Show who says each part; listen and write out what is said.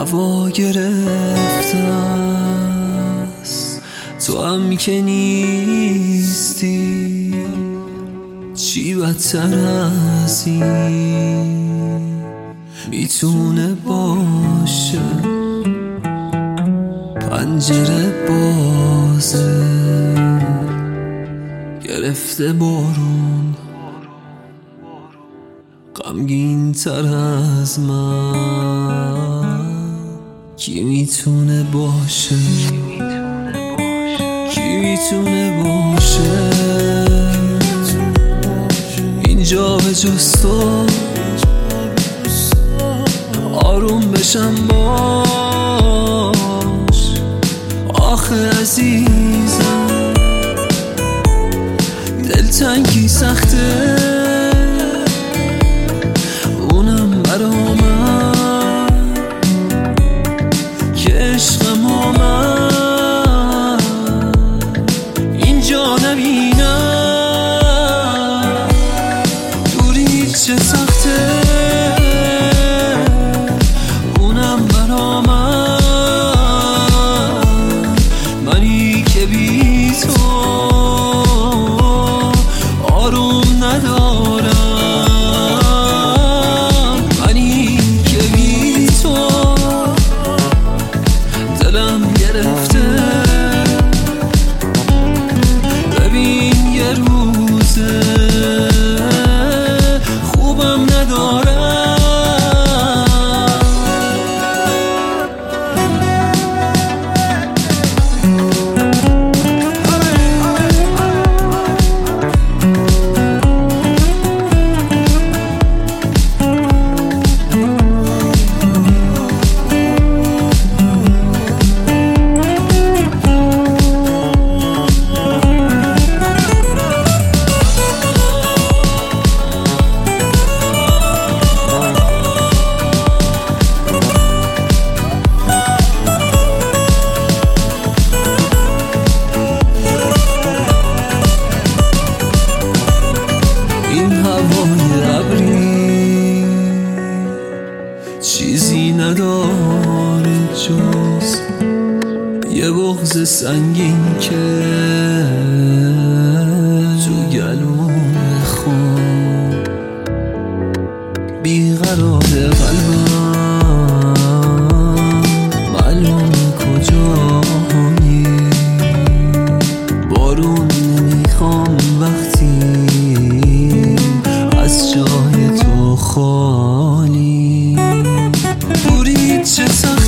Speaker 1: هوا گرفته است، تو هم که نیستی چی بدتر از این میتونه باشه. پنجره بازه گرفته بارون، غمگین تر از من کی میتونه باشه؟ کی میتونه باشه اینجا به جز تو؟ آروم بشم باش آخه عزیزم، دلتنگی سخته اونم برا من که عشقم آمد اینجا نبینم. دوری چه سخته اونم برا من، منی که بی تو آروم ندارم، منی که بی تو دلم گرفته. ببین یه روزه خوبم ندارم. چیزی نداره جز یه بغض سنگین که تو گلوم خون بیقرار قلبم، معلوم کجایی بارون نمیخوام وقتی از جای تو خالی. چه